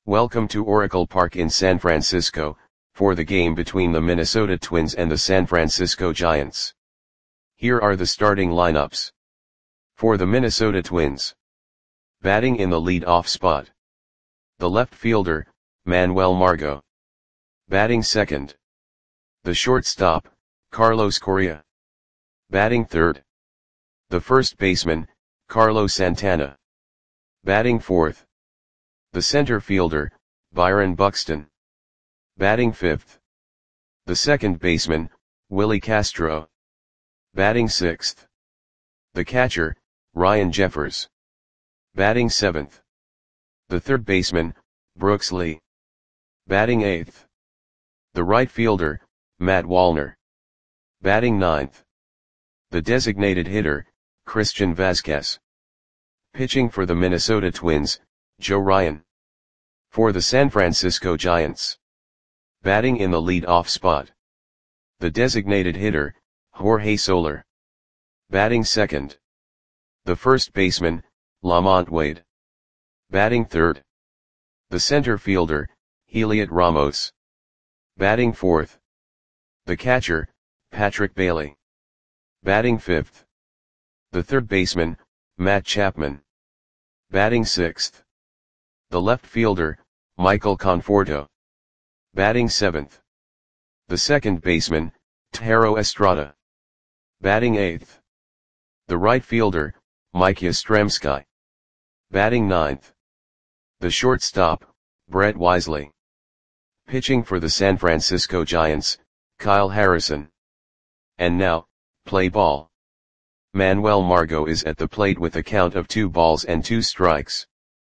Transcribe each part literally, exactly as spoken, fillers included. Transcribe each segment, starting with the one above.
Welcome to Oracle Park in San Francisco, for the game between the Minnesota Twins and the San Francisco Giants. Here are the starting lineups. For the Minnesota Twins. Batting in the lead-off spot. The left fielder, Manuel Margot. Batting second. The shortstop, Carlos Correa. Batting third. The first baseman, Carlos Santana. Batting fourth. The center fielder, Byron Buxton. Batting fifth. The second baseman, Willie Castro. Batting sixth. The catcher, Ryan Jeffers. Batting seventh. The third baseman, Brooks Lee. Batting eighth. The right fielder, Matt Wallner. Batting ninth. The designated hitter, Christian Vazquez. Pitching for the Minnesota Twins, Joe Ryan. For the San Francisco Giants. Batting in the lead-off spot. The designated hitter, Jorge Soler. Batting second. The first baseman, Lamont Wade. Batting third. The center fielder, Heliot Ramos. Batting fourth. The catcher, Patrick Bailey. Batting fifth. The third baseman, Matt Chapman. Batting sixth. The left fielder, Michael Conforto. Batting seventh. The second baseman, Thairo Estrada. Batting eighth. The right fielder, Mike Yastrzemski. Batting ninth. The shortstop, Brett Wisely. Pitching for the San Francisco Giants, Kyle Harrison. And now, play ball. Manuel Margot is at the plate with a count of two balls and two strikes.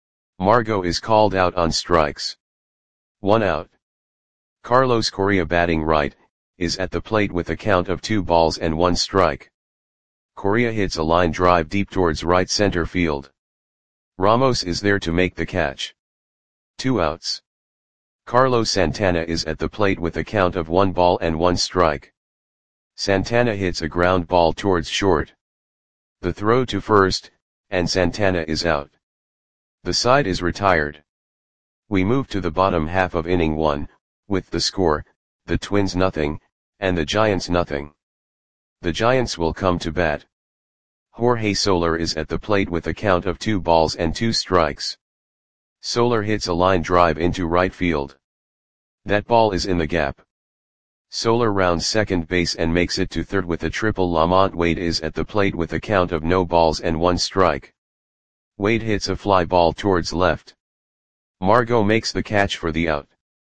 Margot is called out on strikes. One out. Carlos Correa, batting right, is at the plate with a count of two balls and one strike. Correa hits a line drive deep towards right center field. Ramos is there to make the catch. Two outs. Carlos Santana is at the plate with a count of one ball and one strike. Santana hits a ground ball towards short. The throw to first, and Santana is out. The side is retired. We move to the bottom half of inning one, with the score, the Twins nothing, and the Giants nothing. The Giants will come to bat. Jorge Soler is at the plate with a count of two balls and two strikes. Soler hits a line drive into right field. That ball is in the gap. Soler rounds second base and makes it to third with a triple. Lamont Wade is at the plate with a count of no balls and one strike. Wade hits a fly ball towards left. Margot makes the catch for the out.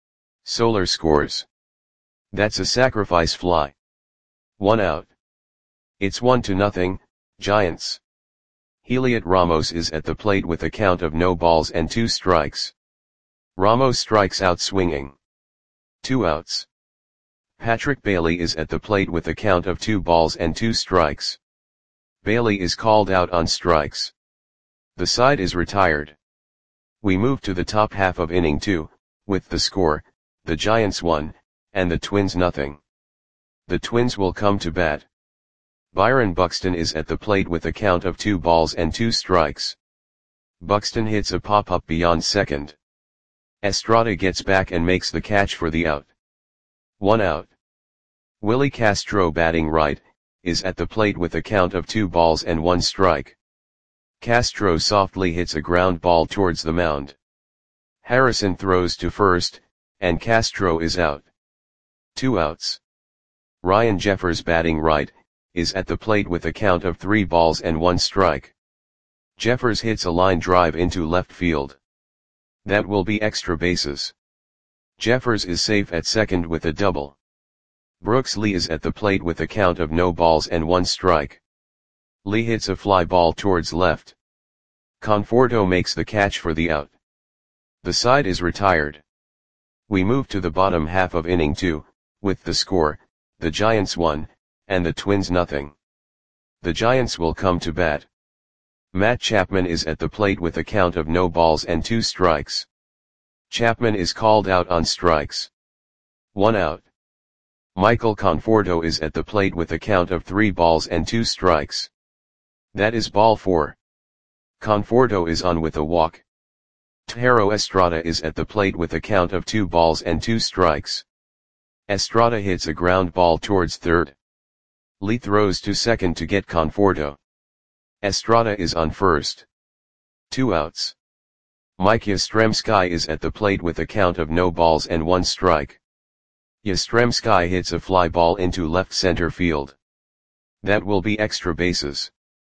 Soler scores. That's a sacrifice fly. One out. It's one to nothing, Giants. Heliot Ramos is at the plate with a count of no balls and two strikes. Ramos strikes out swinging. Two outs. Patrick Bailey is at the plate with a count of two balls and two strikes. Bailey is called out on strikes. The side is retired. We move to the top half of inning two, with the score, the Giants one, and the Twins nothing. The Twins will come to bat. Byron Buxton is at the plate with a count of two balls and two strikes. Buxton hits a pop-up beyond second. Estrada gets back and makes the catch for the out. One out. Willie Castro, batting right, is at the plate with a count of two balls and one strike. Castro softly hits a ground ball towards the mound. Harrison throws to first, and Castro is out. Two outs. Ryan Jeffers, batting right, is at the plate with a count of three balls and one strike. Jeffers hits a line drive into left field. That will be extra bases. Jeffers is safe at second with a double. Brooks Lee is at the plate with a count of no balls and one strike. Lee hits a fly ball towards left. Conforto makes the catch for the out. The side is retired. We move to the bottom half of inning two, with the score, the Giants one, and the Twins nothing. The Giants will come to bat. Matt Chapman is at the plate with a count of no balls and two strikes. Chapman is called out on strikes. One out. Michael Conforto is at the plate with a count of three balls and two strikes. That is ball four. Conforto is on with a walk. Tejero Estrada is at the plate with a count of two balls and two strikes. Estrada hits a ground ball towards third. Lee throws to second to get Conforto. Estrada is on first. Two outs. Mike Yastrzemski is at the plate with a count of no balls and one strike. Yastrzemski hits a fly ball into left center field. That will be extra bases.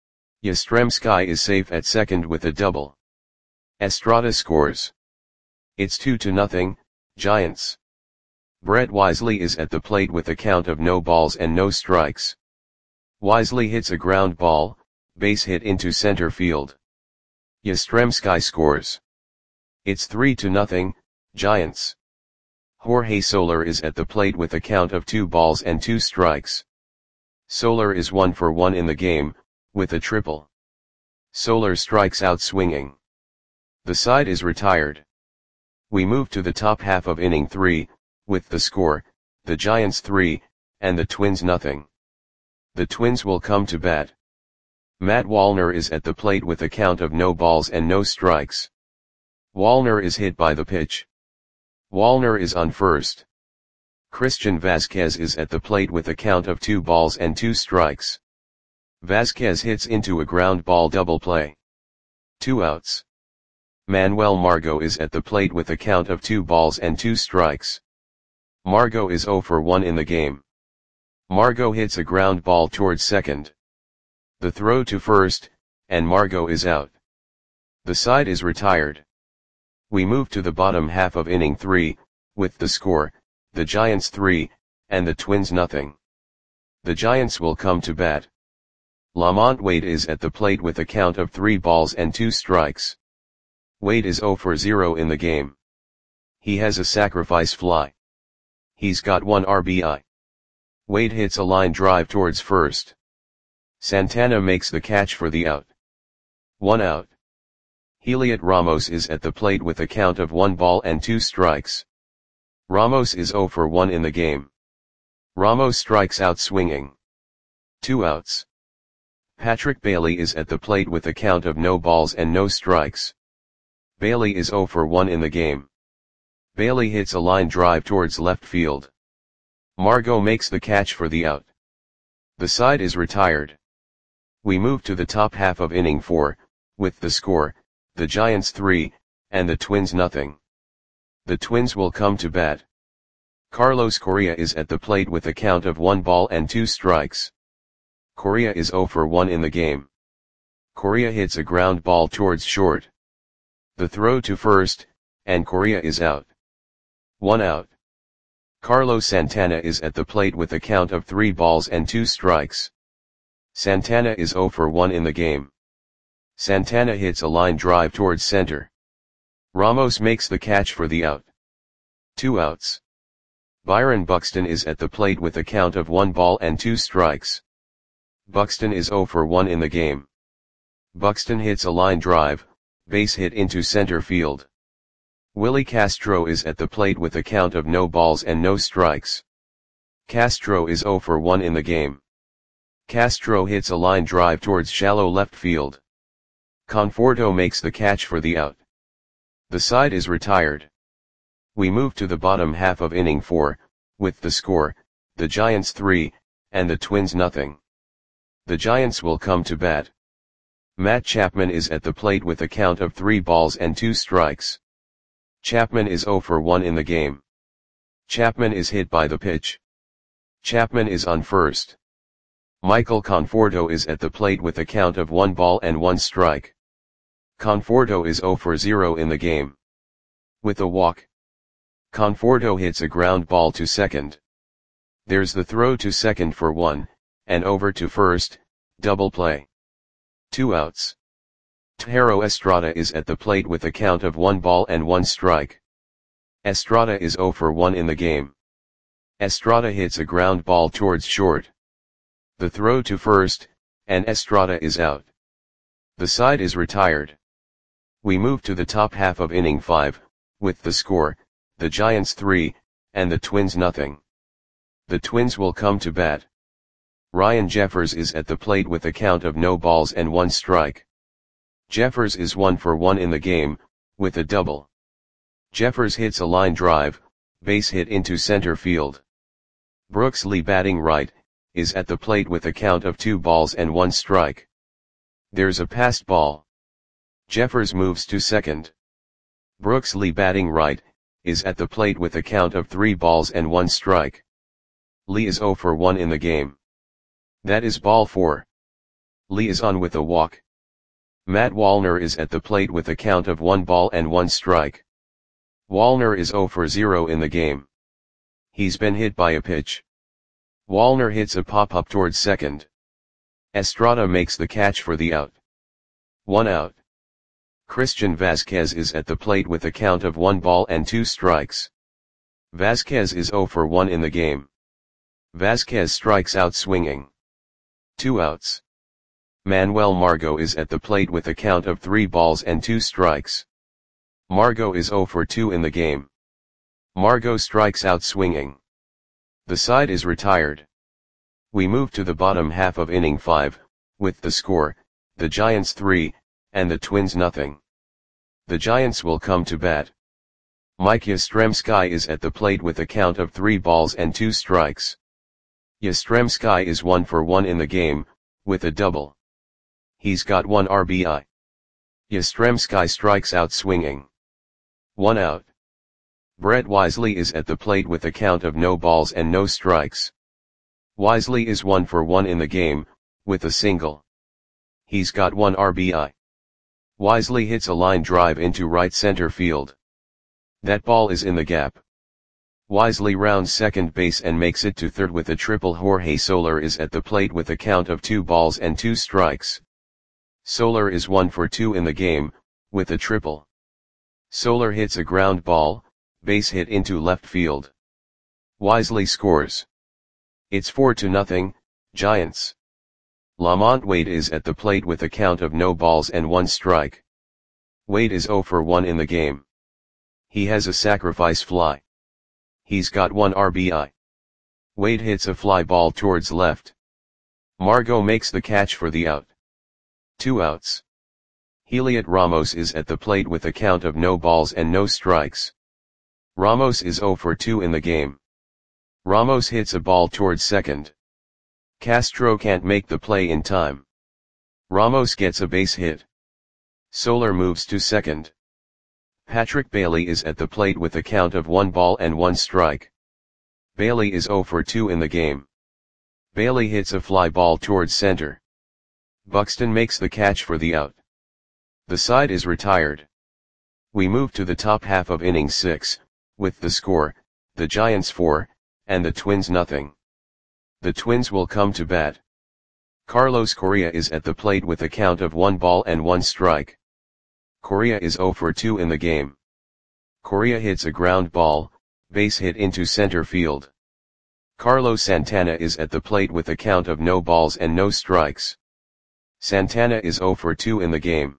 Yastrzemski is safe at second with a double. Estrada scores. It's two to nothing, Giants. Brett Wisely is at the plate with a count of no balls and no strikes. Wisely hits a ground ball, base hit into center field. Yastrzemski scores. It's three to nothing, Giants. Jorge Soler is at the plate with a count of two balls and two strikes. Soler is one for one in the game, with a triple. Soler strikes out swinging. The side is retired. We move to the top half of inning three, with the score, the Giants three, and the Twins nothing. The Twins will come to bat. Matt Wallner is at the plate with a count of no balls and no strikes. Wallner is hit by the pitch. Wallner is on first. Christian Vasquez is at the plate with a count of two balls and two strikes. Vasquez hits into a ground ball double play. Two outs. Manuel Margot is at the plate with a count of two balls and two strikes. Margot is zero for one in the game. Margot hits a ground ball towards second. The throw to first, and Margot is out. The side is retired. We move to the bottom half of inning three, with the score, the Giants three, and the Twins nothing. The Giants will come to bat. Lamont Wade is at the plate with a count of three balls and two strikes. Wade is zero for zero in the game. He has a sacrifice fly. He's got one R B I. Wade hits a line drive towards first. Santana makes the catch for the out. One out. Heliot Ramos is at the plate with a count of one ball and two strikes. Ramos is zero for one in the game. Ramos strikes out swinging. Two outs. Patrick Bailey is at the plate with a count of no balls and no strikes. Bailey is zero for one in the game. Bailey hits a line drive towards left field. Margot makes the catch for the out. The side is retired. We move to the top half of inning four, with the score, the Giants three, and the Twins nothing. The Twins will come to bat. Carlos Correa is at the plate with a count of one ball and two strikes. Correa is zero for one in the game. Correa hits a ground ball towards short. The throw to first, and Correa is out. One out. Carlos Santana is at the plate with a count of three balls and two strikes. Santana is zero for one in the game. Santana hits a line drive towards center. Ramos makes the catch for the out. Two outs. Byron Buxton is at the plate with a count of one ball and two strikes. Buxton is zero for one in the game. Buxton hits a line drive, base hit into center field. Willie Castro is at the plate with a count of no balls and no strikes. Castro is zero for one in the game. Castro hits a line drive towards shallow left field. Conforto makes the catch for the out. The side is retired. We move to the bottom half of inning four, with the score, the Giants three, and the Twins nothing. The Giants will come to bat. Matt Chapman is at the plate with a count of three balls and two strikes. Chapman is zero for one in the game. Chapman is hit by the pitch. Chapman is on first. Michael Conforto is at the plate with a count of one ball and one strike. Conforto is zero for zero in the game. With a walk. Conforto hits a ground ball to second. There's the throw to second for one, and over to first, double play. Two outs. Tejero Estrada is at the plate with a count of one ball and one strike. Estrada is zero for one in the game. Estrada hits a ground ball towards short. The throw to first, and Estrada is out. The side is retired. We move to the top half of inning five, with the score, the Giants three, and the Twins nothing. The Twins will come to bat. Ryan Jeffers is at the plate with a count of no balls and one strike. Jeffers is one for one in the game, with a double. Jeffers hits a line drive, base hit into center field. Brooks Lee batting right, is at the plate with a count of two balls and one strike. There's a passed ball. Jeffers moves to second. Brooks Lee batting right, is at the plate with a count of three balls and one strike. Lee is oh for one in the game. That is ball four. Lee is on with a walk. Matt Wallner is at the plate with a count of one ball and one strike. Wallner is oh for zero in the game. He's been hit by a pitch. Wallner hits a pop-up towards second. Estrada makes the catch for the out. One out. Christian Vasquez is at the plate with a count of one ball and two strikes. Vasquez is oh for one in the game. Vasquez strikes out swinging. Two outs. Manuel Margot is at the plate with a count of three balls and two strikes. Margot is oh for two in the game. Margot strikes out swinging. The side is retired. We move to the bottom half of inning five, with the score, the Giants three, and the Twins nothing. The Giants will come to bat. Mike Yastrzemski is at the plate with a count of three balls and two strikes. Yastrzemski is one for one in the game, with a double. He's got one R B I. Yastrzemski strikes out swinging. One out. Brett Wisely is at the plate with a count of no balls and no strikes. Wisely is one for one in the game, with a single. He's got one R B I. Wisely hits a line drive into right center field. That ball is in the gap. Wisely rounds second base and makes it to third with a triple. Jorge Soler is at the plate with a count of two balls and two strikes. Soler is one for two in the game, with a triple. Soler hits a ground ball, base hit into left field. Wisely scores. It's four to nothing, Giants. Lamont Wade is at the plate with a count of no balls and one strike. Wade is oh for one in the game. He has a sacrifice fly. He's got one R B I. Wade hits a fly ball towards left. Margot makes the catch for the out. Two outs. Heliot Ramos is at the plate with a count of no balls and no strikes. Ramos is oh for two in the game. Ramos hits a ball towards second. Castro can't make the play in time. Ramos gets a base hit. Soler moves to second. Patrick Bailey is at the plate with a count of one ball and one strike. Bailey is oh for two in the game. Bailey hits a fly ball towards center. Buxton makes the catch for the out. The side is retired. We move to the top half of inning six, with the score, the Giants four, and the Twins nothing. The Twins will come to bat. Carlos Correa is at the plate with a count of one ball and one strike. Correa is oh for two in the game. Correa hits a ground ball, base hit into center field. Carlos Santana is at the plate with a count of no balls and no strikes. Santana is oh for two in the game.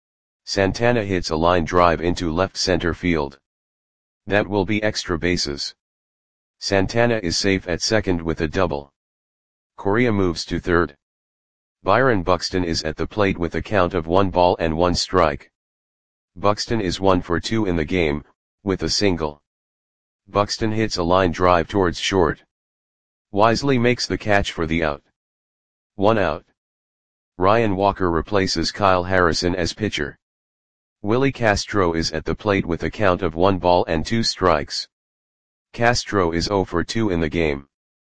Santana hits a line drive into left center field. That will be extra bases. Santana is safe at second with a double. Correa moves to third. Byron Buxton is at the plate with a count of one ball and one strike. Buxton is one for two in the game, with a single. Buxton hits a line drive towards short. Wisely makes the catch for the out. One out. Ryan Walker replaces Kyle Harrison as pitcher. Willie Castro is at the plate with a count of one ball and two strikes. Castro is oh for two in the game.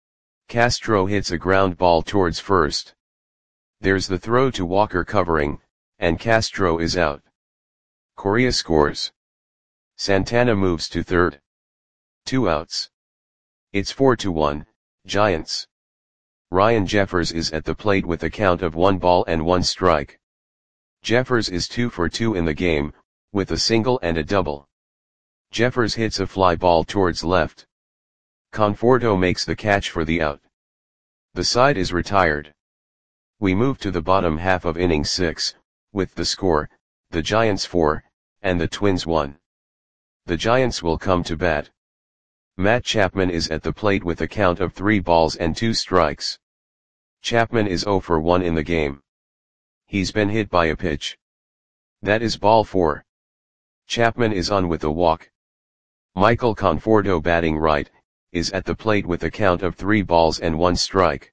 Castro hits a ground ball towards first. There's the throw to Walker covering, and Castro is out. Correa scores. Santana moves to third. Two outs. It's four to one, Giants. Ryan Jeffers is at the plate with a count of one ball and one strike. Jeffers is two for two in the game, with a single and a double. Jeffers hits a fly ball towards left. Conforto makes the catch for the out. The side is retired. We move to the bottom half of inning six, with the score, the Giants four, and the Twins one. The Giants will come to bat. Matt Chapman is at the plate with a count of three balls and two strikes. Chapman is oh for one in the game. He's been hit by a pitch. That is ball four. Chapman is on with a walk. Michael Conforto batting right, is at the plate with a count of three balls and one strike.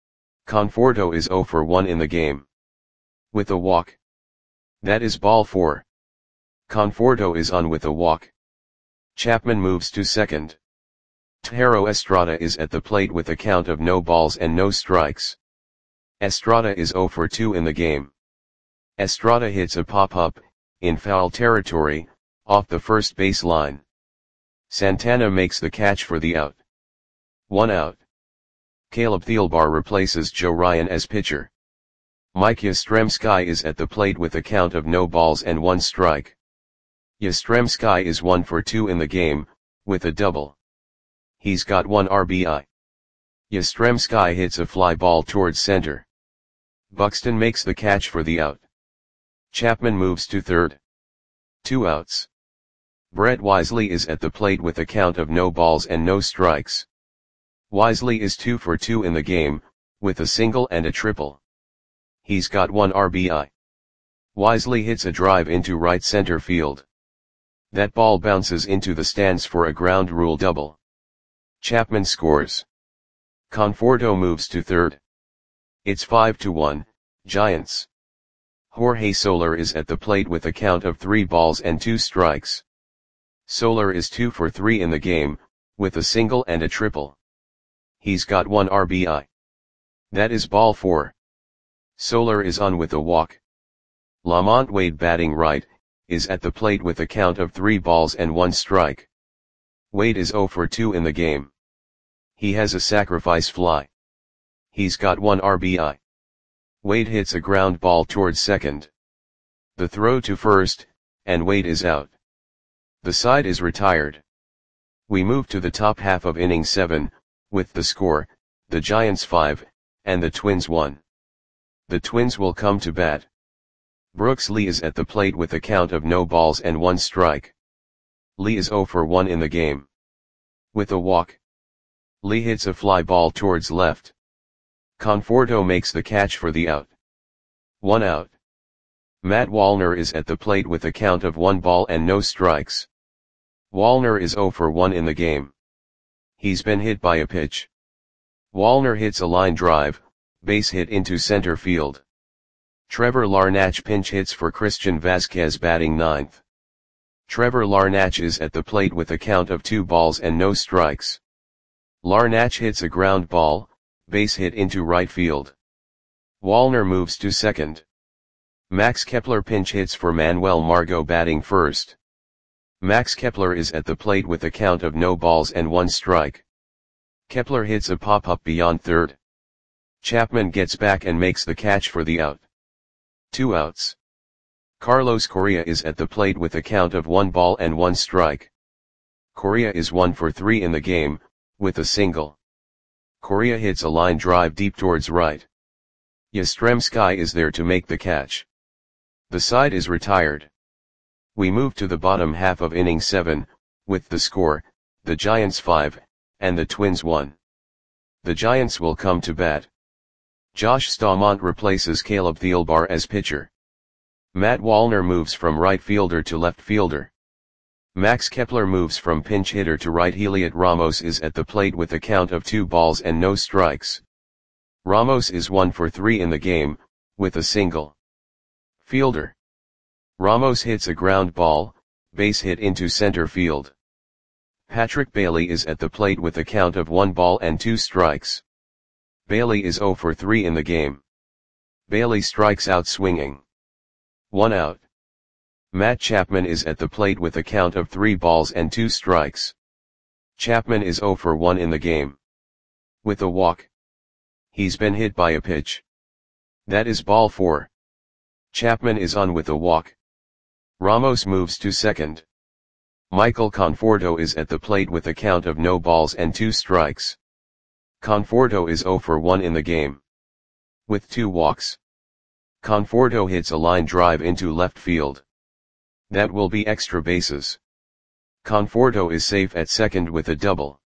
Conforto is zero for one in the game. With a walk. That is ball four. Conforto is on with a walk. Chapman moves to second. Thairo Estrada is at the plate with a count of no balls and no strikes. Estrada is zero for two in the game. Estrada hits a pop-up, in foul territory, off the first base line. Santana makes the catch for the out. One out. Caleb Thielbar replaces Joe Ryan as pitcher. Mike Yastrzemski is at the plate with a count of no balls and one strike. Yastrzemski is one for two in the game, with a double. He's got one R B I. Yastrzemski hits a fly ball towards center. Buxton makes the catch for the out. Chapman moves to third. Two outs. Brett Wisely is at the plate with a count of no balls and no strikes. Wisely is two for two in the game, with a single and a triple. He's got one R B I. Wisely hits a drive into right center field. That ball bounces into the stands for a ground rule double. Chapman scores. Conforto moves to third. It's five to one, Giants. Jorge Soler is at the plate with a count of three balls and two strikes. Soler is two for three in the game, with a single and a triple. He's got one R B I. That is ball four. Soler is on with a walk. Lamont Wade batting right, is at the plate with a count of three balls and one strike. Wade is zero for two in the game. He has a sacrifice fly. He's got one R B I. Wade hits a ground ball towards second. The throw to first, and Wade is out. The side is retired. We move to the top half of inning seven, with the score, the Giants five, and the Twins one. The Twins will come to bat. Brooks Lee is at the plate with a count of no balls and one strike. Lee is zero for one in the game. With a walk. Lee hits a fly ball towards left. Conforto makes the catch for the out. One out. Matt Wallner is at the plate with a count of one ball and no strikes. Wallner is zero for one in the game. He's been hit by a pitch. Wallner hits a line drive, base hit into center field. Trevor Larnach pinch hits for Christian Vasquez batting ninth. Trevor Larnach is at the plate with a count of two balls and no strikes. Larnach hits a ground ball, base hit into right field. Wallner moves to second. Max Kepler pinch hits for Manuel Margot batting first. Max Kepler is at the plate with a count of no balls and one strike. Kepler hits a pop-up beyond third. Chapman gets back and makes the catch for the out. Two outs. Carlos Correa is at the plate with a count of one ball and one strike. Correa is one for three in the game, with a single. Correa hits a line drive deep towards right. Yastrzemski is there to make the catch. The side is retired. We move to the bottom half of inning seven, with the score, the Giants five, and the Twins one. The Giants will come to bat. Josh Staumont replaces Caleb Thielbar as pitcher. Matt Wallner moves from right fielder to left fielder. Max Kepler moves from pinch hitter to right. Heliot Ramos is at the plate with a count of two balls and no strikes. Ramos is one for three in the game, with a single. Fielder. Ramos hits a ground ball, base hit into center field. Patrick Bailey is at the plate with a count of one ball and two strikes. Bailey is zero for three in the game. Bailey strikes out swinging. One out. Matt Chapman is at the plate with a count of three balls and two strikes. Chapman is zero for one in the game. With a walk. He's been hit by a pitch. That is ball four. Chapman is on with a walk. Ramos moves to second. Michael Conforto is at the plate with a count of no balls and two strikes. Conforto is zero for one in the game. With two walks. Conforto hits a line drive into left field. That will be extra bases. Conforto is safe at second with a double.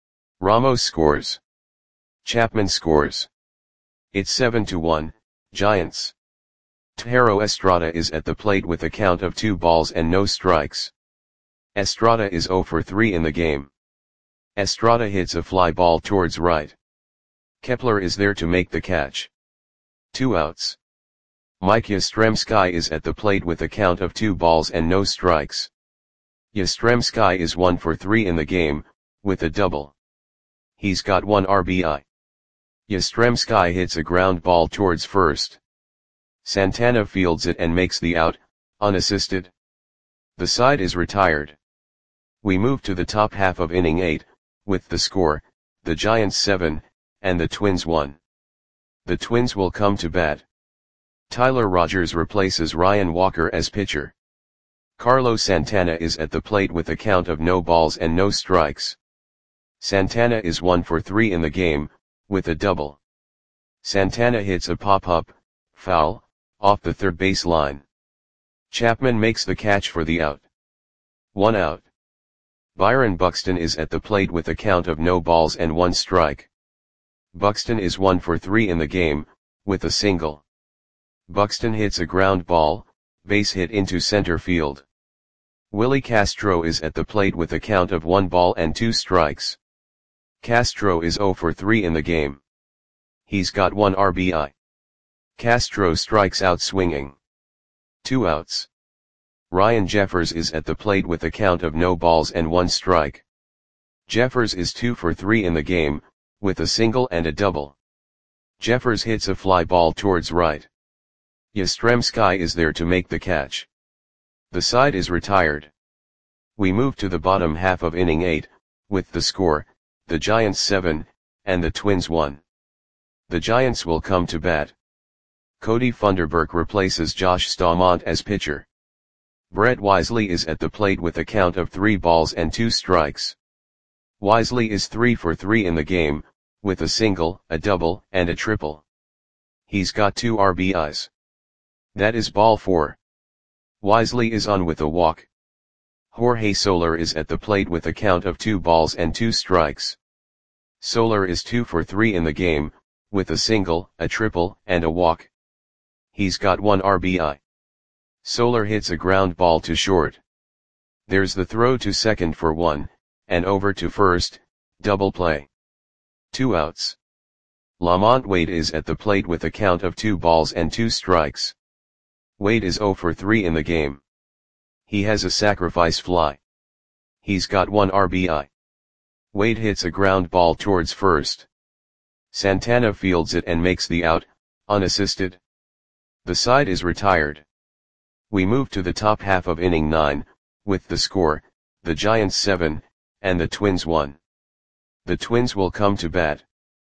Ramos scores. Chapman scores. It's seven to one, Giants. Thairo Estrada is at the plate with a count of two balls and no strikes. Estrada is zero for three in the game. Estrada hits a fly ball towards right. Kepler is there to make the catch. Two outs. Mike Yastrzemski is at the plate with a count of two balls and no strikes. Yastrzemski is one for three in the game, with a double. He's got one R B I. Yastrzemski hits a ground ball towards first. Santana fields it and makes the out, unassisted. The side is retired. We move to the top half of inning eight, with the score, the Giants seven, and the Twins one. The Twins will come to bat. Tyler Rogers replaces Ryan Walker as pitcher. Carlos Santana is at the plate with a count of no balls and no strikes. Santana is one for three in the game, with a double. Santana hits a pop-up, foul, off the third base line. Chapman makes the catch for the out. One out. Byron Buxton is at the plate with a count of no balls and one strike. Buxton is one for three in the game, with a single. Buxton hits a ground ball, base hit into center field. Willie Castro is at the plate with a count of one ball and two strikes. Castro is zero for three in the game. He's got one R B I. Castro strikes out swinging. Two outs. Ryan Jeffers is at the plate with a count of no balls and one strike. Jeffers is two for three in the game, with a single and a double. Jeffers hits a fly ball towards right. Yastrzemski is there to make the catch. The side is retired. We move to the bottom half of inning eight, with the score, the Giants seven, and the Twins one. The Giants will come to bat. Cody Funderburk replaces Josh Staumont as pitcher. Brett Wisely is at the plate with a count of three balls and two strikes. Wisely is three for three in the game, with a single, a double, and a triple. He's got two R B Is. That is ball four. Wisely is on with a walk. Jorge Soler is at the plate with a count of two balls and two strikes. Soler is two for three in the game, with a single, a triple, and a walk. He's got one R B I. Soler hits a ground ball to short. There's the throw to second for one, and over to first, double play. Two outs. Lamont Wade is at the plate with a count of two balls and two strikes. Wade is zero for three in the game. He has a sacrifice fly. He's got one R B I. Wade hits a ground ball towards first. Santana fields it and makes the out, unassisted. The side is retired. We move to the top half of inning nine, with the score, the Giants seven, and the Twins one. The Twins will come to bat.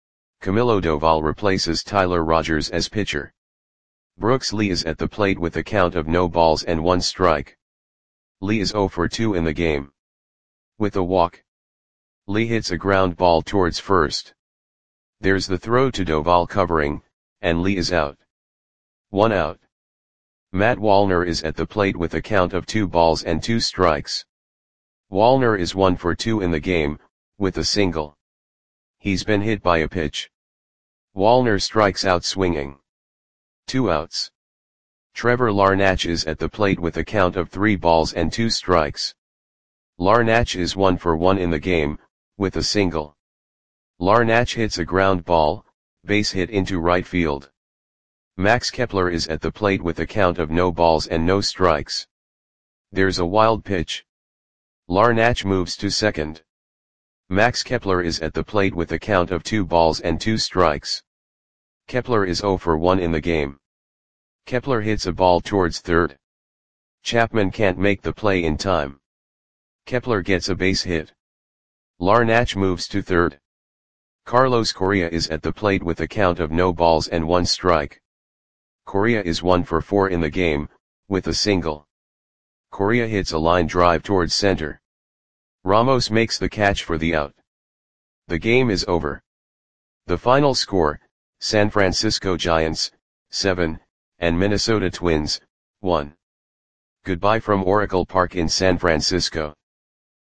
Camilo Doval replaces Tyler Rogers as pitcher. Brooks Lee is at the plate with a count of no balls and one strike. Lee is zero for two in the game. With a walk. Lee hits a ground ball towards first. There's the throw to Doval covering, and Lee is out. One out. Matt Wallner is at the plate with a count of two balls and two strikes. Wallner is one for two in the game, with a single. He's been hit by a pitch. Wallner strikes out swinging. Two outs. Trevor Larnach is at the plate with a count of three balls and two strikes. Larnach is one for one in the game, with a single. Larnach hits a ground ball, base hit into right field. Max Kepler is at the plate with a count of no balls and no strikes. There's a wild pitch. Larnach moves to second. Max Kepler is at the plate with a count of two balls and two strikes. Kepler is zero for one in the game. Kepler hits a ball towards third. Chapman can't make the play in time. Kepler gets a base hit. Larnach moves to third. Carlos Correa is at the plate with a count of no balls and one strike. Correa is one for four in the game, with a single. Correa hits a line drive towards center. Ramos makes the catch for the out. The game is over. The final score, San Francisco Giants, seven, and Minnesota Twins, one. Goodbye from Oracle Park in San Francisco.